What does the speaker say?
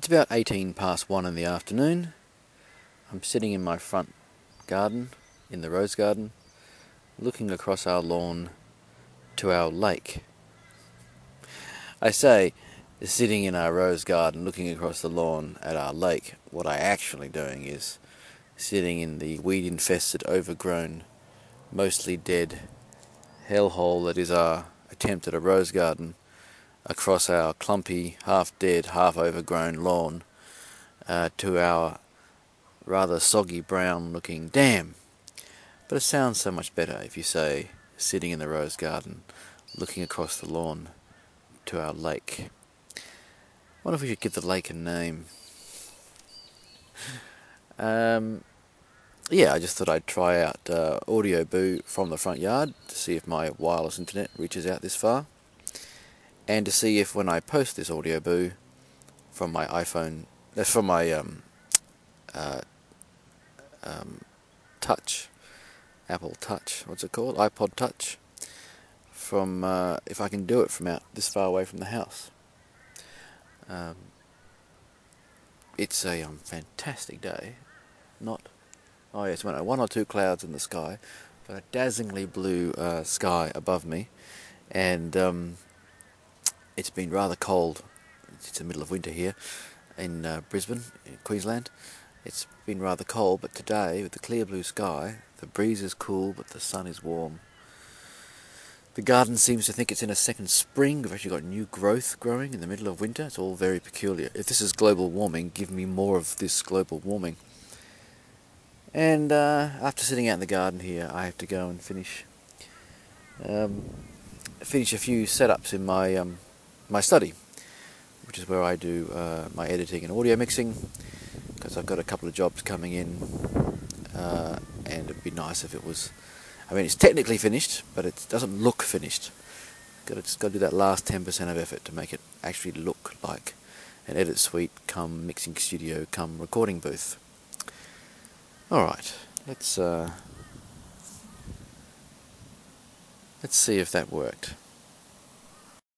It's about 18 past 1 in the afternoon. I'm sitting in my front garden, in the rose garden, looking across our lawn to our lake. I say, sitting in our rose garden, looking across the lawn at our lake. What I'm actually doing is sitting in the weed-infested, overgrown, mostly dead hellhole that is our attempt at a rose garden across our clumpy, half-dead, half-overgrown lawn to our rather soggy brown looking dam. But it sounds so much better if you say sitting in the rose garden looking across the lawn to our lake. I wonder if we should give the lake a name. I just thought I'd try out Audio Boo from the front yard to see if my wireless internet reaches out this far, and to see if when I post this Audio Boo from my iPhone, from my Touch, Apple Touch, what's it called? iPod Touch, from if I can do it from out this far away from the house. It's a fantastic day. Yes, one or two clouds in the sky, but a dazzlingly blue sky above me, and it's been rather cold. It's the middle of winter here in Brisbane, in Queensland. It's been rather cold, but today, with the clear blue sky, the breeze is cool, but the sun is warm. The garden seems to think it's in a second spring. We've actually got new growth growing in the middle of winter. It's all very peculiar. If this is global warming, give me more of this global warming. And after sitting out in the garden here, I have to go and finish a few setups in my study, which is where I do my editing and audio mixing, because I've got a couple of jobs coming in, and it'd be nice if it was. I mean, it's technically finished, but it doesn't look finished. Got to do that last 10% of effort to make it actually look like an edit suite, come mixing studio, come recording booth. All right, let's see if that worked.